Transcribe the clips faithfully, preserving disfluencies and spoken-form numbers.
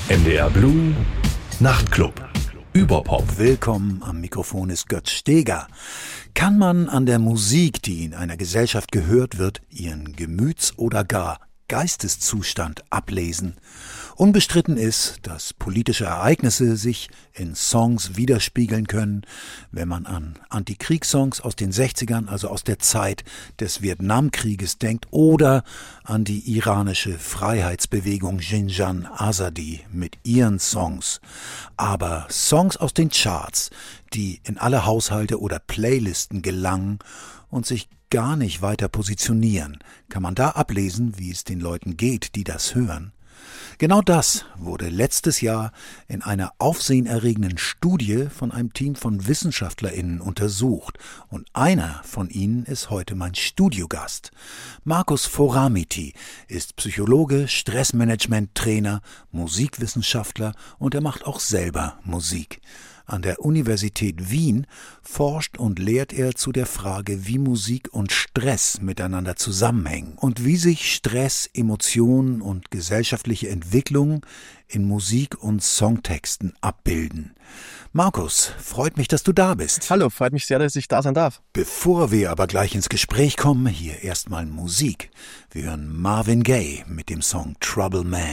N D R Blue Nachtclub. Überpop. Willkommen, am Mikrofon ist Götz Steger. Kann man an der Musik, die in einer Gesellschaft gehört wird, ihren Gemüts- oder gar Geisteszustand ablesen? Unbestritten ist, dass politische Ereignisse sich in Songs widerspiegeln können, wenn man an Antikriegssongs aus den sechzigern, also aus der Zeit des Vietnamkrieges denkt, oder an die iranische Freiheitsbewegung Zinjan Azadi mit ihren Songs. Aber Songs aus den Charts, die in alle Haushalte oder Playlisten gelangen und sich gar nicht weiter positionieren, kann man da ablesen, wie es den Leuten geht, die das hören? Genau das wurde letztes Jahr in einer aufsehenerregenden Studie von einem Team von WissenschaftlerInnen untersucht. Und einer von ihnen ist heute mein Studiogast. Markus Foramiti ist Psychologe, Stressmanagement-Trainer, Musikwissenschaftler und er macht auch selber Musik. An der Universität Wien forscht und lehrt er zu der Frage, wie Musik und Stress miteinander zusammenhängen und wie sich Stress, Emotionen und gesellschaftliche Entwicklungen in Musik und Songtexten abbilden. Markus, freut mich, dass du da bist. Hallo, freut mich sehr, dass ich da sein darf. Bevor wir aber gleich ins Gespräch kommen, hier erstmal Musik. Wir hören Marvin Gaye mit dem Song Trouble Man.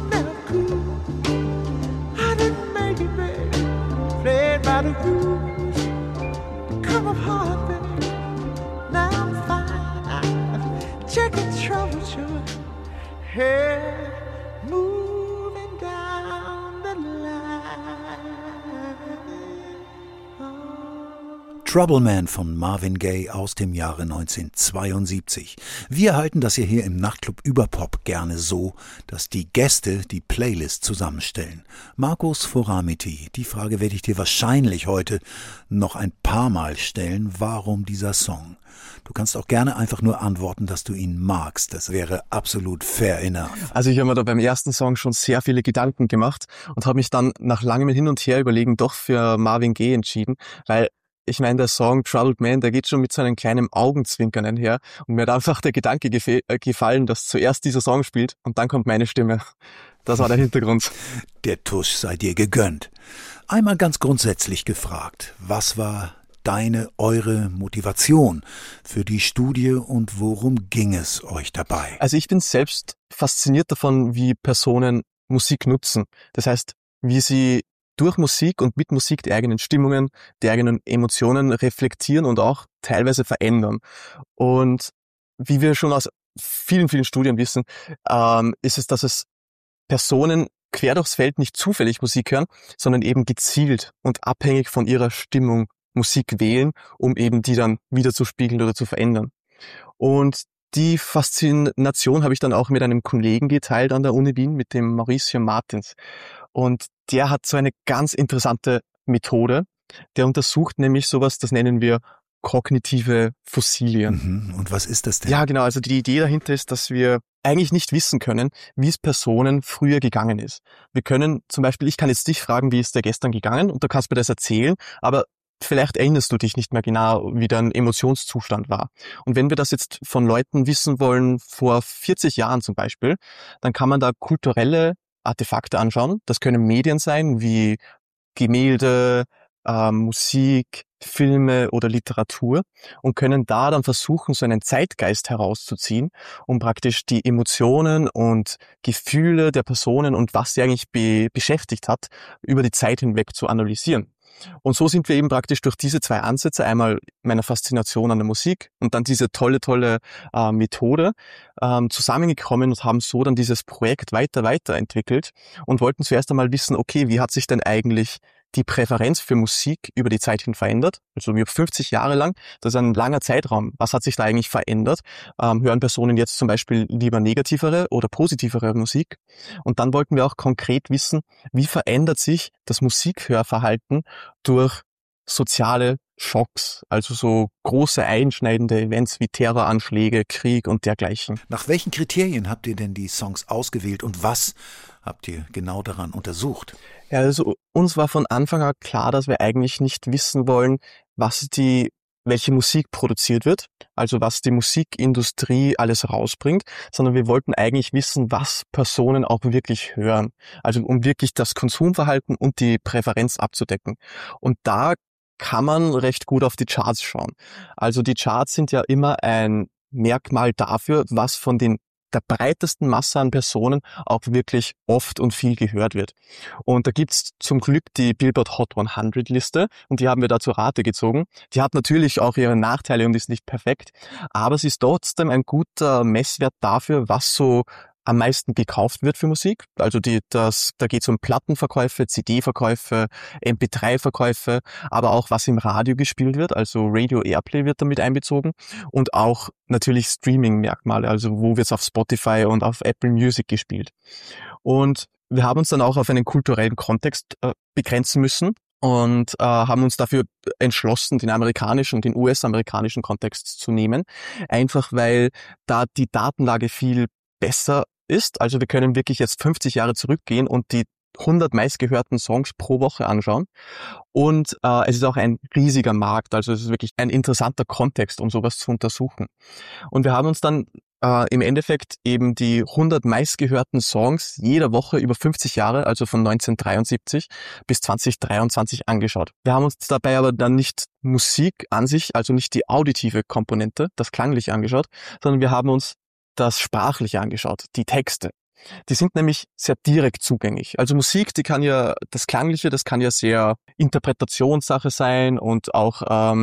by the rules. come apart, baby. Now I'm fine. Chicken troubleshooter. Hey, moving down the line. Oh. Trouble Man von Marvin Gaye aus dem Jahre neunzehnhundertzweiundsiebzig. Wir halten das ja hier im Nachtclub Überpop gerne so, dass die Gäste die Playlist zusammenstellen. Markus Foramiti, die Frage werde ich dir wahrscheinlich heute noch ein paar Mal stellen. Warum dieser Song? Du kannst auch gerne einfach nur antworten, dass du ihn magst. Das wäre absolut fair enough. Also ich habe mir da beim ersten Song schon sehr viele Gedanken gemacht und habe mich dann nach langem Hin und Her überlegen doch für Marvin Gaye entschieden, weil ich meine, der Song Troubled Man, der geht schon mit so einem kleinen Augenzwinkern einher und mir hat einfach der Gedanke gefe- äh, gefallen, dass zuerst dieser Song spielt und dann kommt meine Stimme. Das war der Hintergrund. Der Tusch sei dir gegönnt. Einmal ganz grundsätzlich gefragt, was war deine, eure Motivation für die Studie und worum ging es euch dabei? Also ich bin selbst fasziniert davon, wie Personen Musik nutzen. Das heißt, wie sie durch Musik und mit Musik die eigenen Stimmungen, die eigenen Emotionen reflektieren und auch teilweise verändern. Und wie wir schon aus vielen, vielen Studien wissen, ähm, ist es, dass es Personen quer durchs Feld nicht zufällig Musik hören, sondern eben gezielt und abhängig von ihrer Stimmung Musik wählen, um eben die dann wieder zu spiegeln oder zu verändern. Und die Faszination habe ich dann auch mit einem Kollegen geteilt an der Uni Wien, mit dem Mauricio Martins. Und der hat so eine ganz interessante Methode. Der untersucht nämlich sowas, das nennen wir kognitive Fossilien. Mhm. Und was ist das denn? Ja, genau. Also die Idee dahinter ist, dass wir eigentlich nicht wissen können, wie es Personen früher gegangen ist. Wir können zum Beispiel, ich kann jetzt dich fragen, wie ist dir gestern gegangen und du kannst mir das erzählen, aber vielleicht erinnerst du dich nicht mehr genau, wie dein Emotionszustand war. Und wenn wir das jetzt von Leuten wissen wollen, vor vierzig Jahren zum Beispiel, dann kann man da kulturelle Artefakte anschauen. Das können Medien sein, wie Gemälde, äh, Musik, Filme oder Literatur und können da dann versuchen, so einen Zeitgeist herauszuziehen, um praktisch die Emotionen und Gefühle der Personen und was sie eigentlich be- beschäftigt hat, über die Zeit hinweg zu analysieren. Und so sind wir eben praktisch durch diese zwei Ansätze, einmal meiner Faszination an der Musik und dann diese tolle, tolle äh, Methode ähm, zusammengekommen und haben so dann dieses Projekt weiter, weiterentwickelt und wollten zuerst einmal wissen, okay, wie hat sich denn eigentlich die Präferenz für Musik über die Zeit hin verändert? Also über fünfzig Jahre lang, das ist ein langer Zeitraum. Was hat sich da eigentlich verändert? Ähm, hören Personen jetzt zum Beispiel lieber negativere oder positivere Musik? Und dann wollten wir auch konkret wissen, wie verändert sich das Musikhörverhalten durch soziale Schocks, also so große einschneidende Events wie Terroranschläge, Krieg und dergleichen. Nach welchen Kriterien habt ihr denn die Songs ausgewählt und was habt ihr genau daran untersucht? Ja, also uns war von Anfang an klar, dass wir eigentlich nicht wissen wollen, was die, welche Musik produziert wird, also was die Musikindustrie alles rausbringt, sondern wir wollten eigentlich wissen, was Personen auch wirklich hören, also um wirklich das Konsumverhalten und die Präferenz abzudecken. Und da kann man recht gut auf die Charts schauen. Also die Charts sind ja immer ein Merkmal dafür, was von den der breitesten Masse an Personen auch wirklich oft und viel gehört wird. Und da gibt's zum Glück die Billboard Hot hundert Liste und die haben wir da zur Rate gezogen. Die hat natürlich auch ihre Nachteile und ist nicht perfekt, aber sie ist trotzdem ein guter Messwert dafür, was so am meisten gekauft wird für Musik. Also die, das, da geht es um Plattenverkäufe, C D-Verkäufe, M P drei Verkäufe, aber auch was im Radio gespielt wird, also Radio Airplay wird damit einbezogen und auch natürlich Streaming-Merkmale, also wo wird es auf Spotify und auf Apple Music gespielt. Und wir haben uns dann auch auf einen kulturellen Kontext äh, begrenzen müssen und äh, haben uns dafür entschlossen, den amerikanischen und den U S-amerikanischen Kontext zu nehmen, einfach weil da die Datenlage viel besser ist. Also wir können wirklich jetzt fünfzig Jahre zurückgehen und die hundert meistgehörten Songs pro Woche anschauen. Und äh, es ist auch ein riesiger Markt, also es ist wirklich ein interessanter Kontext, um sowas zu untersuchen. Und wir haben uns dann äh, im Endeffekt eben die hundert meistgehörten Songs jeder Woche über fünfzig Jahre, also von neunzehnhundertdreiundsiebzig bis zweitausenddreiundzwanzig angeschaut. Wir haben uns dabei aber dann nicht Musik an sich, also nicht die auditive Komponente, das Klangliche angeschaut, sondern wir haben uns das Sprachliche angeschaut, die Texte. Die sind nämlich sehr direkt zugänglich. Also Musik, die kann ja, das Klangliche, das kann ja sehr Interpretationssache sein und auch ähm,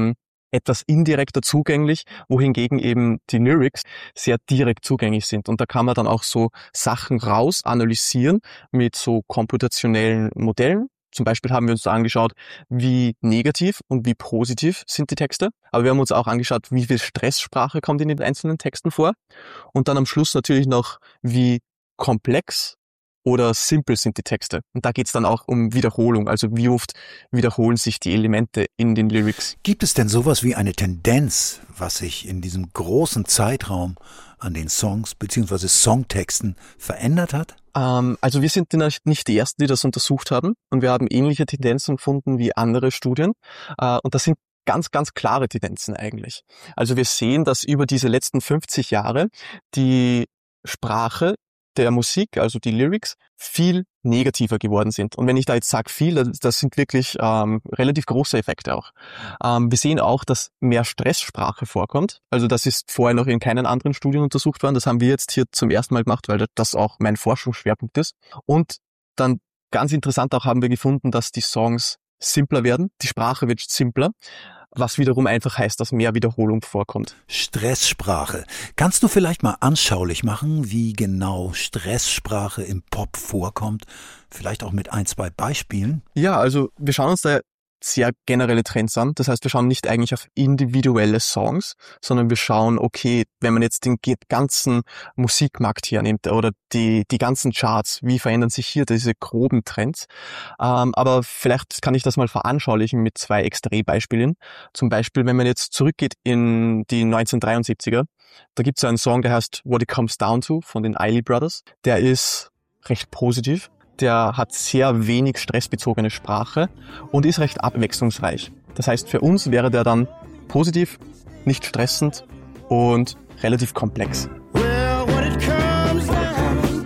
etwas indirekter zugänglich, wohingegen eben die Lyrics sehr direkt zugänglich sind. Und da kann man dann auch so Sachen raus analysieren mit so komputationellen Modellen. Zum Beispiel haben wir uns da angeschaut, wie negativ und wie positiv sind die Texte. Aber wir haben uns auch angeschaut, wie viel Stresssprache kommt in den einzelnen Texten vor. Und dann am Schluss natürlich noch, wie komplex oder simpel sind die Texte. Und da geht's dann auch um Wiederholung, also wie oft wiederholen sich die Elemente in den Lyrics. Gibt es denn sowas wie eine Tendenz, was sich in diesem großen Zeitraum an den Songs bzw. Songtexten verändert hat? Ähm, also wir sind nicht die Ersten, die das untersucht haben, und wir haben ähnliche Tendenzen gefunden wie andere Studien. Äh, und das sind ganz, ganz klare Tendenzen eigentlich. Also wir sehen, dass über diese letzten fünfzig Jahre die Sprache der Musik, also die Lyrics, viel negativer geworden sind. Und wenn ich da jetzt sage viel, das, das sind wirklich ähm, relativ große Effekte auch. Ähm, wir sehen auch, dass mehr Stresssprache vorkommt. Also das ist vorher noch in keinen anderen Studien untersucht worden. Das haben wir jetzt hier zum ersten Mal gemacht, weil das auch mein Forschungsschwerpunkt ist. Und dann ganz interessant auch haben wir gefunden, dass die Songs simpler werden. Die Sprache wird simpler, was wiederum einfach heißt, dass mehr Wiederholung vorkommt. Stresssprache. Kannst du vielleicht mal anschaulich machen, wie genau Stresssprache im Pop vorkommt? Vielleicht auch mit ein, zwei Beispielen? Ja, also wir schauen uns da sehr generelle Trends an. Das heißt, wir schauen nicht eigentlich auf individuelle Songs, sondern wir schauen, okay, wenn man jetzt den ganzen Musikmarkt hernimmt oder die die ganzen Charts, wie verändern sich hier diese groben Trends? Ähm, aber vielleicht kann ich das mal veranschaulichen mit zwei Extrembeispielen. Zum Beispiel, wenn man jetzt zurückgeht in die neunzehnhundertdreiundsiebziger, da gibt es einen Song, der heißt What It Comes Down To von den Isley Brothers. Der ist recht positiv. Der hat sehr wenig stressbezogene Sprache und ist recht abwechslungsreich. Das heißt, für uns wäre der dann positiv, nicht stressend und relativ komplex. Well, what it comes down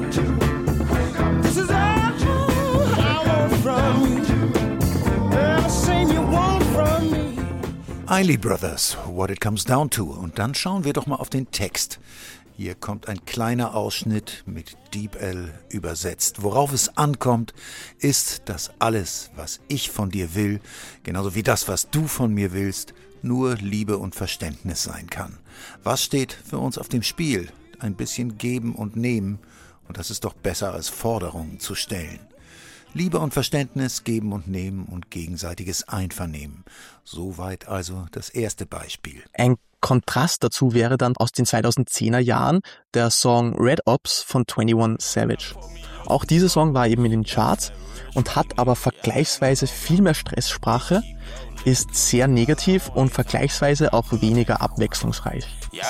to, this is all I want from you. Everything you want from me. Isley Brothers, What It Comes Down To. Und dann schauen wir doch mal auf den Text. Hier kommt ein kleiner Ausschnitt mit Deep L übersetzt. Worauf es ankommt, ist, dass alles, was ich von dir will, genauso wie das, was du von mir willst, nur Liebe und Verständnis sein kann. Was steht für uns auf dem Spiel? Ein bisschen geben und nehmen. Und das ist doch besser, als Forderungen zu stellen. Liebe und Verständnis, geben und nehmen und gegenseitiges Einvernehmen. Soweit also das erste Beispiel. Ein Kontrast dazu wäre dann aus den zweitausendzehner Jahren der Song Red Ops von einundzwanzig Savage. Auch dieser Song war eben in den Charts und hat aber vergleichsweise viel mehr Stresssprache, ist sehr negativ und vergleichsweise auch weniger abwechslungsreich.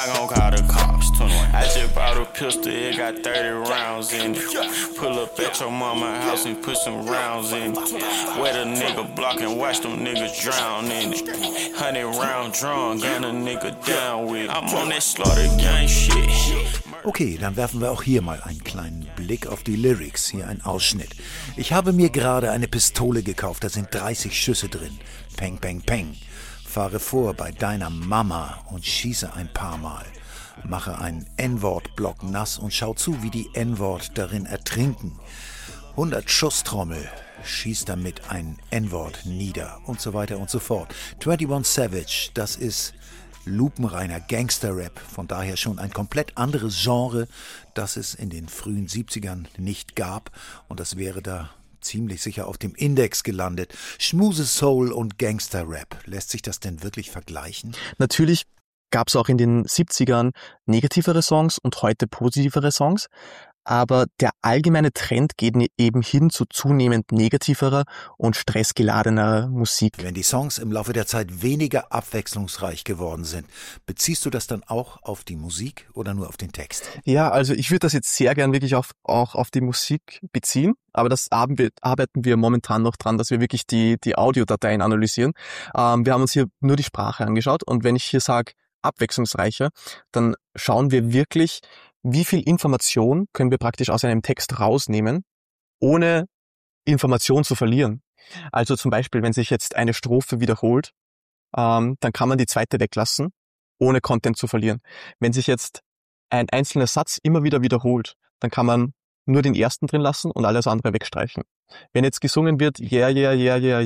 Okay, dann werfen wir auch hier mal einen kleinen Blick auf die Lyrics. Hier ein Ausschnitt. Ich habe mir gerade eine Pistole gekauft, da sind dreißig Schüsse drin. Peng, peng, peng. Fahre vor bei deiner Mama und schieße ein paar Mal. Mache einen N-Wort-Block nass und schau zu, wie die N-Wort darin ertrinken. hundert Schusstrommel, schieß damit ein N-Wort nieder und so weiter und so fort. einundzwanzig Savage, das ist lupenreiner Gangster-Rap, von daher schon ein komplett anderes Genre, das es in den frühen siebzigern nicht gab, und das wäre da ziemlich sicher auf dem Index gelandet. Schmuse-Soul und Gangster-Rap, lässt sich das denn wirklich vergleichen? Natürlich gab es auch in den siebzigern negativere Songs und heute positivere Songs, aber der allgemeine Trend geht eben hin zu zunehmend negativerer und stressgeladener Musik. Wenn die Songs im Laufe der Zeit weniger abwechslungsreich geworden sind, beziehst du das dann auch auf die Musik oder nur auf den Text? Ja, also ich würde das jetzt sehr gern wirklich auf, auch auf die Musik beziehen, aber das arbeiten wir, arbeiten wir momentan noch dran, dass wir wirklich die, die Audiodateien analysieren. Ähm, wir haben uns hier nur die Sprache angeschaut, und wenn ich hier sage abwechslungsreicher, dann schauen wir wirklich, wie viel Information können wir praktisch aus einem Text rausnehmen, ohne Information zu verlieren. Also zum Beispiel, wenn sich jetzt eine Strophe wiederholt, ähm, dann kann man die zweite weglassen, ohne Content zu verlieren. Wenn sich jetzt ein einzelner Satz immer wieder wiederholt, dann kann man nur den ersten drin lassen und alles andere wegstreichen. Wenn jetzt gesungen wird, yeah, yeah, yeah, yeah, yeah,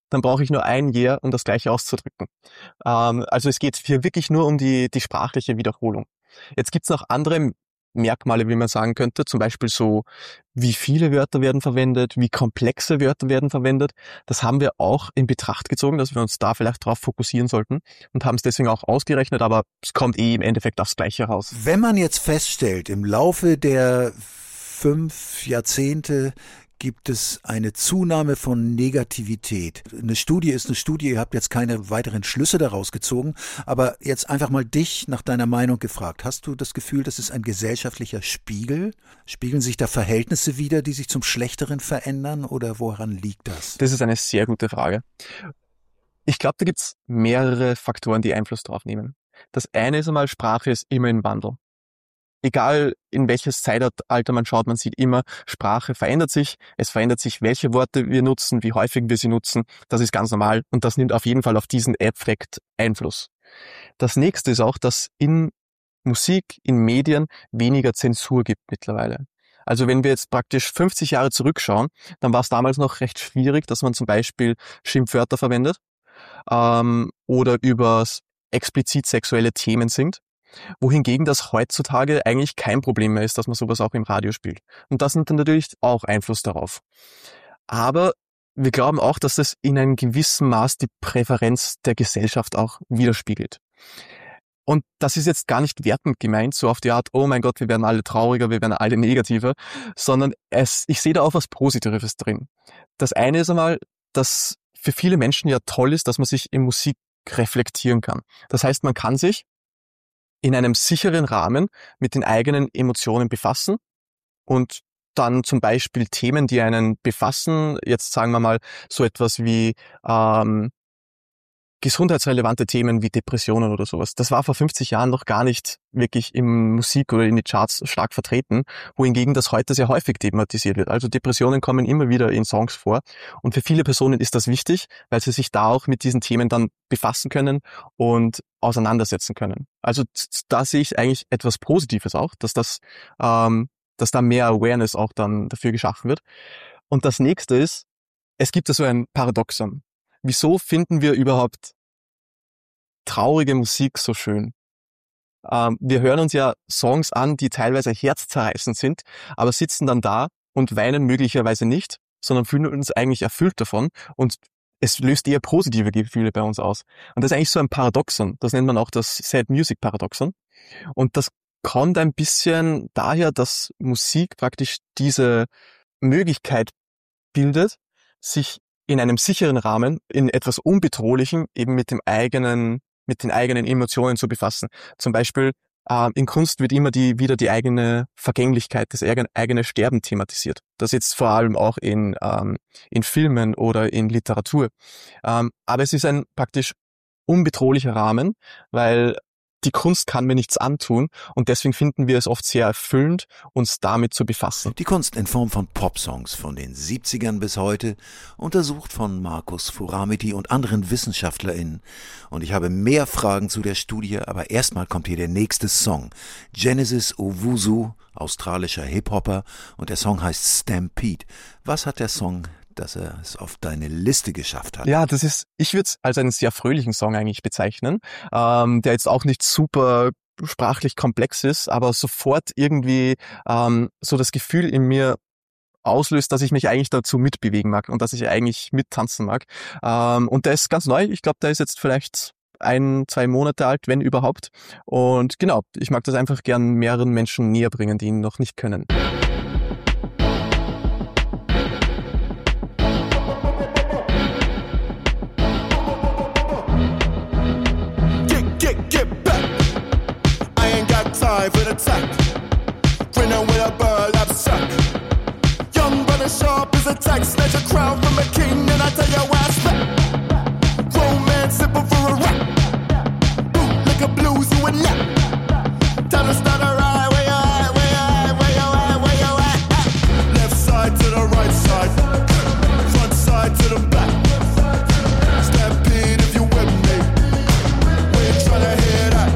dann brauche ich nur ein Yeah, um das Gleiche auszudrücken. Ähm, also es geht hier wirklich nur um die, die sprachliche Wiederholung. Jetzt gibt's noch andere Merkmale, wie man sagen könnte, zum Beispiel so, wie viele Wörter werden verwendet, wie komplexe Wörter werden verwendet. Das haben wir auch in Betracht gezogen, dass wir uns da vielleicht drauf fokussieren sollten und haben es deswegen auch ausgerechnet, aber es kommt eh im Endeffekt aufs Gleiche raus. Wenn man jetzt feststellt, im Laufe der fünf Jahrzehnte gibt es eine Zunahme von Negativität. Eine Studie ist eine Studie, ihr habt jetzt keine weiteren Schlüsse daraus gezogen, aber jetzt einfach mal dich nach deiner Meinung gefragt. Hast du das Gefühl, das ist ein gesellschaftlicher Spiegel? Spiegeln sich da Verhältnisse wider, die sich zum Schlechteren verändern, oder woran liegt das? Das ist eine sehr gute Frage. Ich glaube, da gibt's mehrere Faktoren, die Einfluss drauf nehmen. Das eine ist einmal, Sprache ist immer im Wandel. Egal in welches Zeitalter man schaut, man sieht immer, Sprache verändert sich. Es verändert sich, welche Worte wir nutzen, wie häufig wir sie nutzen. Das ist ganz normal und das nimmt auf jeden Fall auf diesen Effekt Einfluss. Das nächste ist auch, dass in Musik, in Medien weniger Zensur gibt mittlerweile. Also wenn wir jetzt praktisch fünfzig Jahre zurückschauen, dann war es damals noch recht schwierig, dass man zum Beispiel Schimpfwörter verwendet ähm, oder über explizit sexuelle Themen singt. Wohingegen das heutzutage eigentlich kein Problem mehr ist, dass man sowas auch im Radio spielt. Und das nimmt dann natürlich auch Einfluss darauf. Aber wir glauben auch, dass das in einem gewissen Maß die Präferenz der Gesellschaft auch widerspiegelt. Und das ist jetzt gar nicht wertend gemeint, so auf die Art, oh mein Gott, wir werden alle trauriger, wir werden alle negativer, sondern es, ich sehe da auch was Positives drin. Das eine ist einmal, dass für viele Menschen ja toll ist, dass man sich in Musik reflektieren kann. Das heißt, man kann sich in einem sicheren Rahmen mit den eigenen Emotionen befassen und dann zum Beispiel Themen, die einen befassen, jetzt sagen wir mal so etwas wie ähm, gesundheitsrelevante Themen wie Depressionen oder sowas. Das war vor fünfzig Jahren noch gar nicht wirklich in Musik oder in die Charts stark vertreten, wohingegen das heute sehr häufig thematisiert wird. Also Depressionen kommen immer wieder in Songs vor und für viele Personen ist das wichtig, weil sie sich da auch mit diesen Themen dann befassen können und auseinandersetzen können. Also da sehe ich eigentlich etwas Positives auch, dass das, ähm, dass da mehr Awareness auch dann dafür geschaffen wird. Und das nächste ist, es gibt da so ein Paradoxon. Wieso finden wir überhaupt traurige Musik so schön? Ähm, wir hören uns ja Songs an, die teilweise herzzerreißend sind, aber sitzen dann da und weinen möglicherweise nicht, sondern fühlen uns eigentlich erfüllt davon und es löst eher positive Gefühle bei uns aus. Und das ist eigentlich so ein Paradoxon. Das nennt man auch das Sad Music Paradoxon. Und das kommt ein bisschen daher, dass Musik praktisch diese Möglichkeit bildet, sich in einem sicheren Rahmen, in etwas Unbedrohlichem, eben mit dem eigenen, mit den eigenen Emotionen zu befassen. Zum Beispiel, äh, in Kunst wird immer die, wieder die eigene Vergänglichkeit, das eigene, eigene Sterben thematisiert. Das jetzt vor allem auch in, ähm, in Filmen oder in Literatur. Ähm, aber es ist ein praktisch unbedrohlicher Rahmen, weil die Kunst kann mir nichts antun und deswegen finden wir es oft sehr erfüllend, uns damit zu befassen. Die Kunst in Form von Popsongs von den siebzigern bis heute, untersucht von Markus Furramity und anderen WissenschaftlerInnen. Und ich habe mehr Fragen zu der Studie, aber erstmal kommt hier der nächste Song. Genesis Owusu, australischer Hip-Hopper, und der Song heißt Stampede. Was hat der Song, dass er es auf deine Liste geschafft hat? Ja, das ist, ich würde es als einen sehr fröhlichen Song eigentlich bezeichnen, ähm, der jetzt auch nicht super sprachlich komplex ist, aber sofort irgendwie ähm, so das Gefühl in mir auslöst, dass ich mich eigentlich dazu mitbewegen mag und dass ich eigentlich mittanzen mag. Ähm, und der ist ganz neu, ich glaube, der ist jetzt vielleicht ein, zwei Monate alt, wenn überhaupt. Und genau, ich mag das einfach gern mehreren Menschen näher bringen, die ihn noch nicht können. For the attack, grinning with a bird abstract. Young brother sharp as a tack, snatch a crown from a king, and I tell you why I slap. Grown man sipping for a rap. Boot like a blues, you a nap. Time to start a ride, where you at, where you at, where you at, where you at. Left side to the right side, front side to the back. Stampede if you with me, we ain't tryna hear that.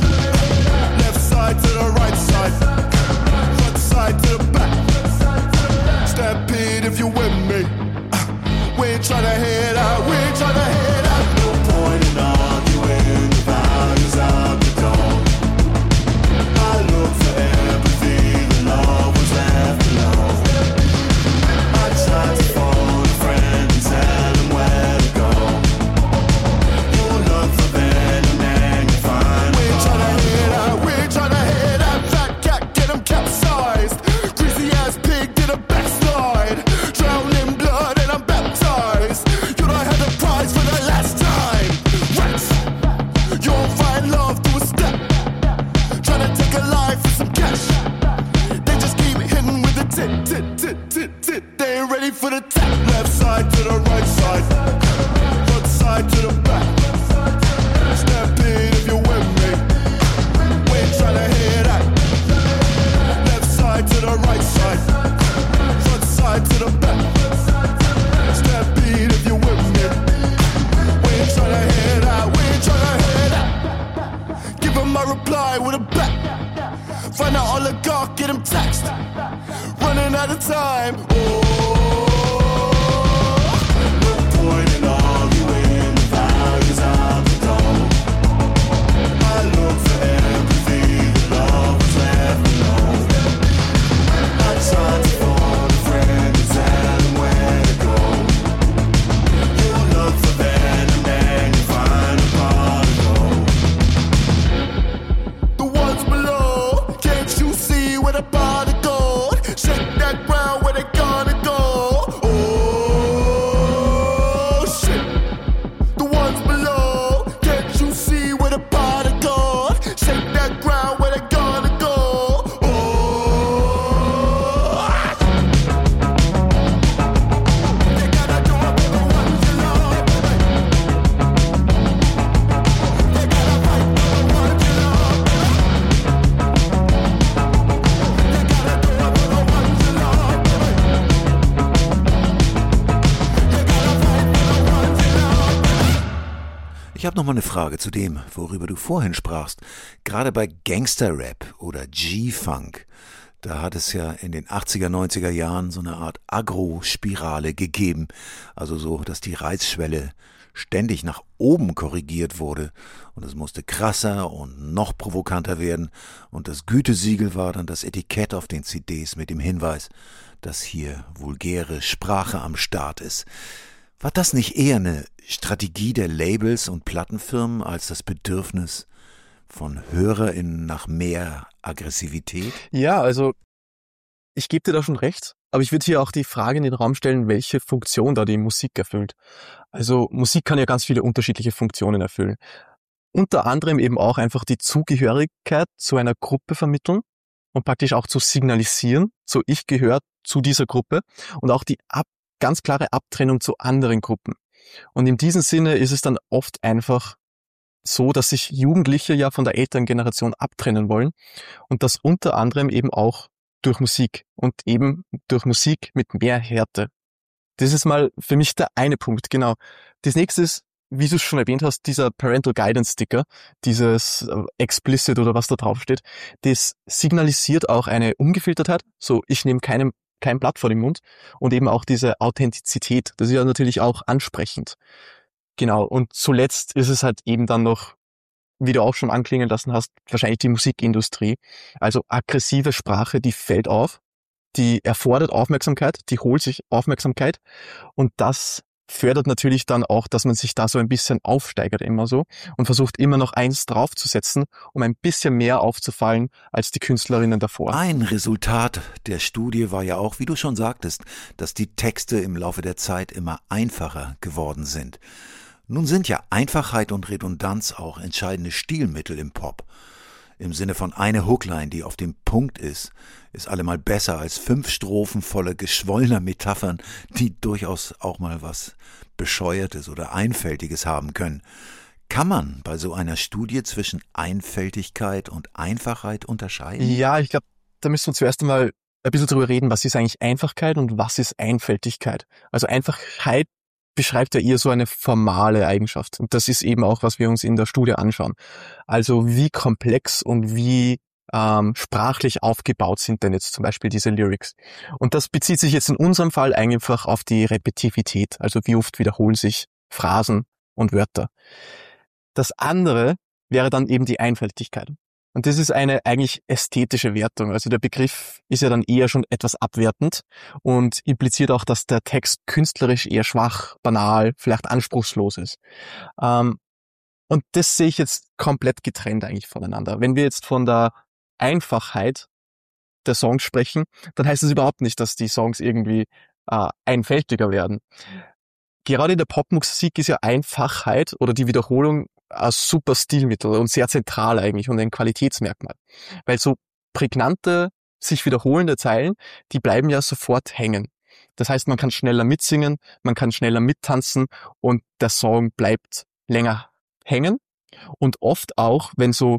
To the right side, front side to the back. Stampede if you with me. Uh, we ain't tryna hear that. We Ich habe noch mal eine Frage zu dem, worüber du vorhin sprachst. Gerade bei Gangster-Rap oder G-Funk, da hat es ja in den achtziger, neunziger Jahren so eine Art Agro-Spirale gegeben. Also so, dass die Reizschwelle ständig nach oben korrigiert wurde. Und es musste krasser und noch provokanter werden. Und das Gütesiegel war dann das Etikett auf den C Ds mit dem Hinweis, dass hier vulgäre Sprache am Start ist. War das nicht eher eine Strategie der Labels und Plattenfirmen als das Bedürfnis von HörerInnen nach mehr Aggressivität? Ja, also ich gebe dir da schon recht, aber ich würde hier auch die Frage in den Raum stellen, welche Funktion da die Musik erfüllt. Also Musik kann ja ganz viele unterschiedliche Funktionen erfüllen. Unter anderem eben auch einfach die Zugehörigkeit zu einer Gruppe vermitteln und praktisch auch zu signalisieren, so ich gehöre zu dieser Gruppe, und auch die ab ganz klare Abtrennung zu anderen Gruppen. Und in diesem Sinne ist es dann oft einfach so, dass sich Jugendliche ja von der älteren Generation abtrennen wollen und das unter anderem eben auch durch Musik und eben durch Musik mit mehr Härte. Das ist mal für mich der eine Punkt, genau. Das nächste ist, wie du es schon erwähnt hast, dieser Parental Guidance Sticker, dieses Explicit oder was da drauf steht, das signalisiert auch eine Ungefiltertheit, so ich nehme keinem kein Blatt vor den Mund, und eben auch diese Authentizität, das ist ja natürlich auch ansprechend. Genau, und zuletzt ist es halt eben dann noch, wie du auch schon anklingen lassen hast, wahrscheinlich die Musikindustrie. Also aggressive Sprache, die fällt auf, die erfordert Aufmerksamkeit, die holt sich Aufmerksamkeit, und das fördert natürlich dann auch, dass man sich da so ein bisschen aufsteigert immer so und versucht immer noch eins draufzusetzen, um ein bisschen mehr aufzufallen als die Künstlerinnen davor. Ein Resultat der Studie war ja auch, wie du schon sagtest, dass die Texte im Laufe der Zeit immer einfacher geworden sind. Nun sind ja Einfachheit und Redundanz auch entscheidende Stilmittel im Pop. Im Sinne von eine Hookline, die auf dem Punkt ist, ist allemal besser als fünf Strophen voller geschwollener Metaphern, die durchaus auch mal was Bescheuertes oder Einfältiges haben können. Kann man bei so einer Studie zwischen Einfältigkeit und Einfachheit unterscheiden? Ja, ich glaube, da müssen wir zuerst einmal ein bisschen drüber reden, was ist eigentlich Einfachkeit und was ist Einfältigkeit. Also Einfachheit beschreibt ja eher so eine formale Eigenschaft. Und das ist eben auch, was wir uns in der Studie anschauen. Also wie komplex und wie ähm, sprachlich aufgebaut sind denn jetzt zum Beispiel diese Lyrics. Und das bezieht sich jetzt in unserem Fall einfach auf die Repetitivität. Also wie oft wiederholen sich Phrasen und Wörter. Das andere wäre dann eben die Einfältigkeit. Und das ist eine eigentlich ästhetische Wertung. Also der Begriff ist ja dann eher schon etwas abwertend und impliziert auch, dass der Text künstlerisch eher schwach, banal, vielleicht anspruchslos ist. Ähm, und das sehe ich jetzt komplett getrennt eigentlich voneinander. Wenn wir jetzt von der Einfachheit der Songs sprechen, dann heißt das überhaupt nicht, dass die Songs irgendwie äh, einfältiger werden. Gerade in der Popmusik ist ja Einfachheit oder die Wiederholung ein super Stilmittel und sehr zentral eigentlich und ein Qualitätsmerkmal. Weil so prägnante, sich wiederholende Zeilen, die bleiben ja sofort hängen. Das heißt, man kann schneller mitsingen, man kann schneller mittanzen und der Song bleibt länger hängen. Und oft auch, wenn so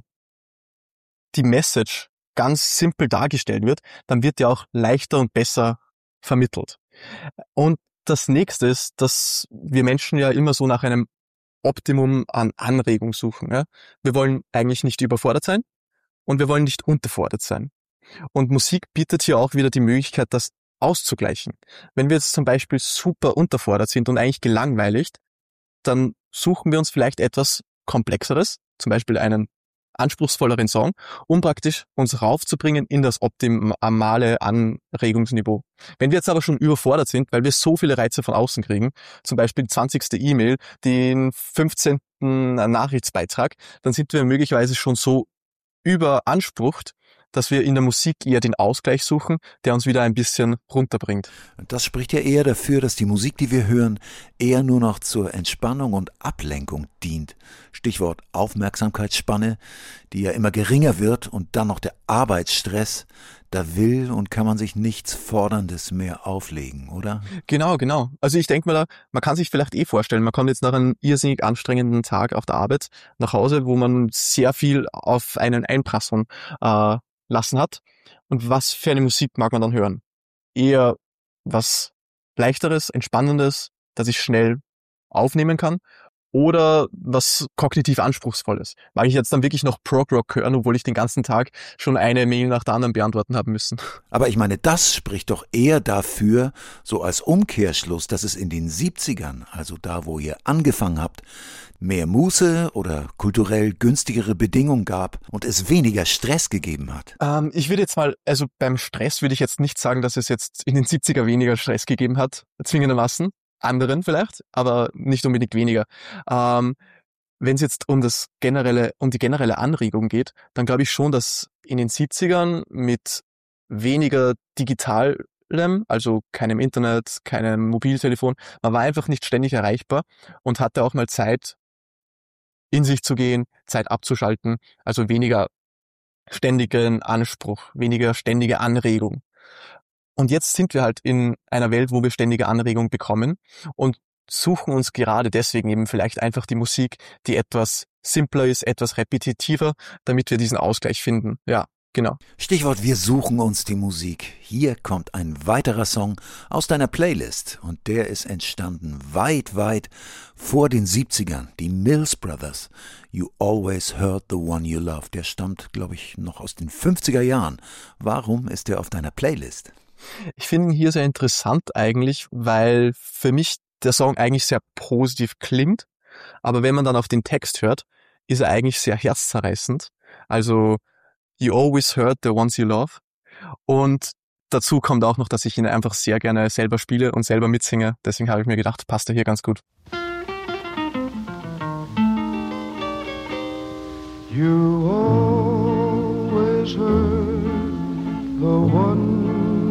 die Message ganz simpel dargestellt wird, dann wird die auch leichter und besser vermittelt. Und das nächste ist, dass wir Menschen ja immer so nach einem Optimum an Anregung suchen. Ja? Wir wollen eigentlich nicht überfordert sein und wir wollen nicht unterfordert sein. Und Musik bietet hier auch wieder die Möglichkeit, das auszugleichen. Wenn wir jetzt zum Beispiel super unterfordert sind und eigentlich gelangweiligt, dann suchen wir uns vielleicht etwas Komplexeres, zum Beispiel einen anspruchsvolleren Song, um praktisch uns raufzubringen in das optimale Anregungsniveau. Wenn wir jetzt aber schon überfordert sind, weil wir so viele Reize von außen kriegen, zum Beispiel die zwanzigste E-Mail, den fünfzehnten Nachrichtsbeitrag, dann sind wir möglicherweise schon so überansprucht, dass wir in der Musik eher den Ausgleich suchen, der uns wieder ein bisschen runterbringt. Das spricht ja eher dafür, dass die Musik, die wir hören, eher nur noch zur Entspannung und Ablenkung dient. Stichwort Aufmerksamkeitsspanne, die ja immer geringer wird, und dann noch der Arbeitsstress. Da will und kann man sich nichts Forderndes mehr auflegen, oder? Genau, genau. Also ich denke mal, da, man kann sich vielleicht eh vorstellen, man kommt jetzt nach einem irrsinnig anstrengenden Tag auf der Arbeit nach Hause, wo man sehr viel auf einen einprasseln äh, lassen hat. Und was für eine Musik mag man dann hören? Eher was Leichteres, Entspannendes, das ich schnell aufnehmen kann? oder was kognitiv Anspruchsvolles. Mag ich jetzt dann wirklich noch Prog-Rock hören, obwohl ich den ganzen Tag schon eine Mail nach der anderen beantworten haben müssen? Aber ich meine, das spricht doch eher dafür, so als Umkehrschluss, dass es in den siebzigern, also da, wo ihr angefangen habt, mehr Muße oder kulturell günstigere Bedingungen gab und es weniger Stress gegeben hat. Ähm, ich würde jetzt mal, also beim Stress würde ich jetzt nicht sagen, dass es jetzt in den siebziger weniger Stress gegeben hat, zwingendermaßen. Anderen vielleicht, aber nicht unbedingt weniger. Ähm, wenn es jetzt um das generelle, um die generelle Anregung geht, dann glaube ich schon, dass in den siebzigern mit weniger digitalem, also keinem Internet, keinem Mobiltelefon, man war einfach nicht ständig erreichbar und hatte auch mal Zeit, in sich zu gehen, Zeit abzuschalten, also weniger ständigen Anspruch, weniger ständige Anregung. Und jetzt sind wir halt in einer Welt, wo wir ständige Anregung bekommen und suchen uns gerade deswegen eben vielleicht einfach die Musik, die etwas simpler ist, etwas repetitiver, damit wir diesen Ausgleich finden. Ja, genau. Stichwort, wir suchen uns die Musik. Hier kommt ein weiterer Song aus deiner Playlist und der ist entstanden weit, weit vor den siebzigern. Die Mills Brothers, You Always Heard the One You Love. Der stammt, glaube ich, noch aus den fünfziger Jahren. Warum ist der auf deiner Playlist? Ich finde ihn hier sehr interessant eigentlich, weil für mich der Song eigentlich sehr positiv klingt, aber wenn man dann auf den Text hört, ist er eigentlich sehr herzzerreißend. Also You always heard the ones you love. Und dazu kommt auch noch, dass ich ihn einfach sehr gerne selber spiele und selber mitsinge. Deswegen habe ich mir gedacht, passt er hier ganz gut. You always heard the one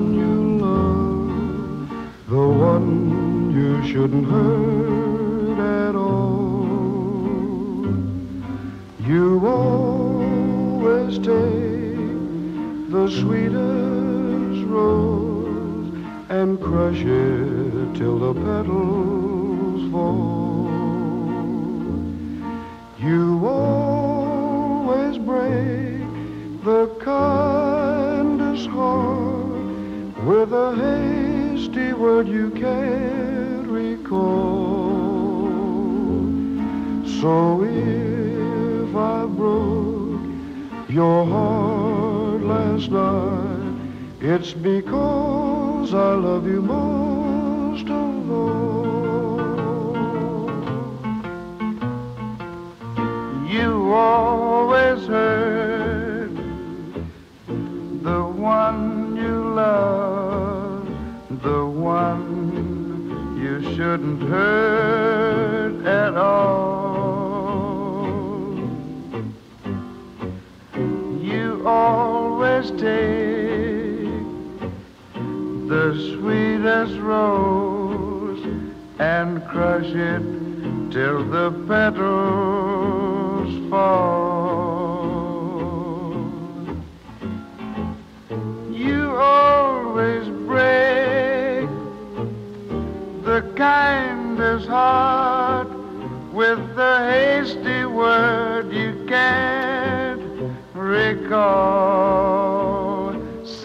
the one you shouldn't hurt at all. You always take the sweetest rose and crush it till the petals fall. You always break the kindest heart with a hasty word you can't recall. So if I broke your heart last night, it's because I love you most of all. You always heard the one you love, the one you shouldn't hurt at all. You always take the sweetest rose and crush it till the petals fall. You always break the kindest heart with the hasty word you can't recall.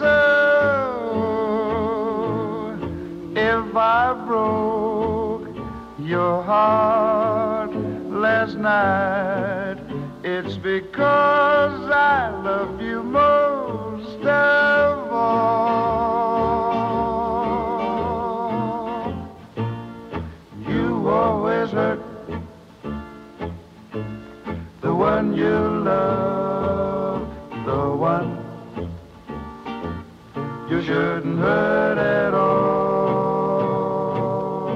So if I broke your heart last night, it's because I love you most of all. You always hurt the one you love, the one you shouldn't hurt at all.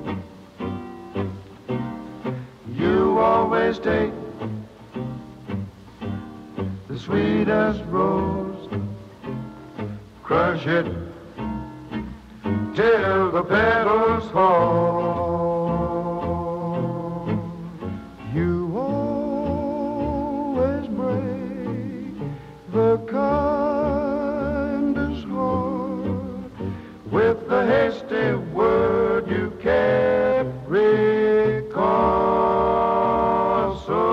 You always take the sweetest rose, crush it till the petals fall. You always break the kindest heart with the hasty word you can't recall. So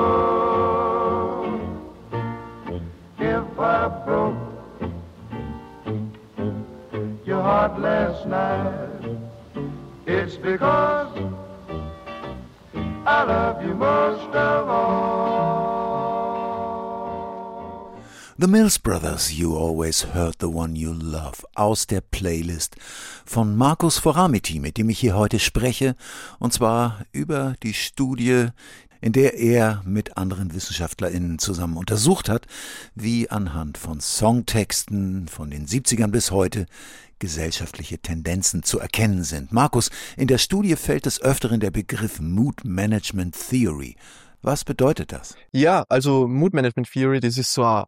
if I broke your heart last night, it's because I love you most of all. The Mills Brothers, You Always Heard the One You Love, aus der Playlist von Markus Foramiti, mit dem ich hier heute spreche, und zwar über die Studie, in der er mit anderen WissenschaftlerInnen zusammen untersucht hat, wie anhand von Songtexten von den siebzigern bis heute gesellschaftliche Tendenzen zu erkennen sind. Markus, in der Studie fällt des Öfteren der Begriff Mood Management Theory. Was bedeutet das? Ja, also Mood Management Theory, das ist so ein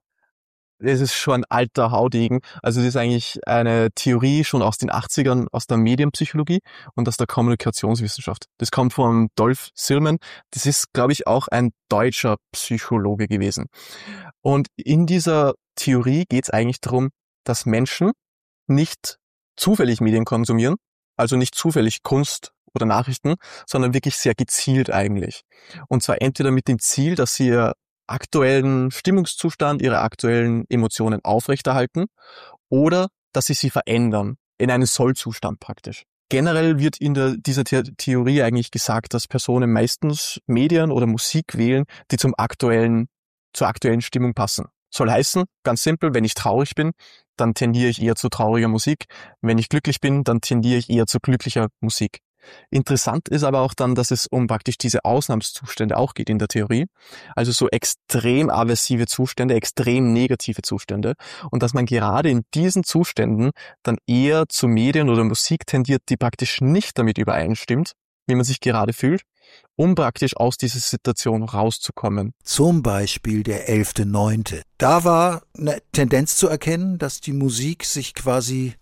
Das ist schon ein alter Haudegen. Also das ist eigentlich eine Theorie schon aus den achtzigern, aus der Medienpsychologie und aus der Kommunikationswissenschaft. Das kommt von Dolph Silman. Das ist, glaube ich, auch ein deutscher Psychologe gewesen. Und in dieser Theorie geht es eigentlich darum, dass Menschen nicht zufällig Medien konsumieren, also nicht zufällig Kunst oder Nachrichten, sondern wirklich sehr gezielt eigentlich. Und zwar entweder mit dem Ziel, dass sie ihr aktuellen Stimmungszustand, ihre aktuellen Emotionen aufrechterhalten oder dass sie sie verändern, in einen Sollzustand praktisch. Generell wird in der, dieser The- Theorie eigentlich gesagt, dass Personen meistens Medien oder Musik wählen, die zum aktuellen, zur aktuellen Stimmung passen. Soll heißen, ganz simpel, wenn ich traurig bin, dann tendiere ich eher zu trauriger Musik. Wenn ich glücklich bin, dann tendiere ich eher zu glücklicher Musik. Interessant ist aber auch dann, dass es um praktisch diese Ausnahmszustände auch geht in der Theorie. Also so extrem aversive Zustände, extrem negative Zustände. Und dass man gerade in diesen Zuständen dann eher zu Medien oder Musik tendiert, die praktisch nicht damit übereinstimmt, wie man sich gerade fühlt, um praktisch aus dieser Situation rauszukommen. Zum Beispiel der elfter neunte Da war eine Tendenz zu erkennen, dass die Musik sich quasi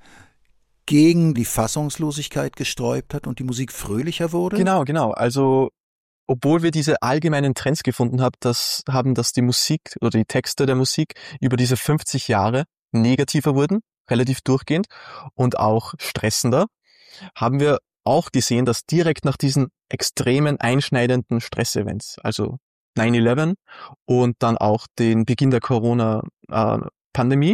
gegen die Fassungslosigkeit gesträubt hat und die Musik fröhlicher wurde? Genau, genau. Also obwohl wir diese allgemeinen Trends gefunden haben, dass, haben, dass die Musik oder die Texte der Musik über diese fünfzig Jahre negativer wurden, relativ durchgehend und auch stressender, haben wir auch gesehen, dass direkt nach diesen extremen, einschneidenden Stressevents, also nine eleven und dann auch den Beginn der Corona-Pandemie,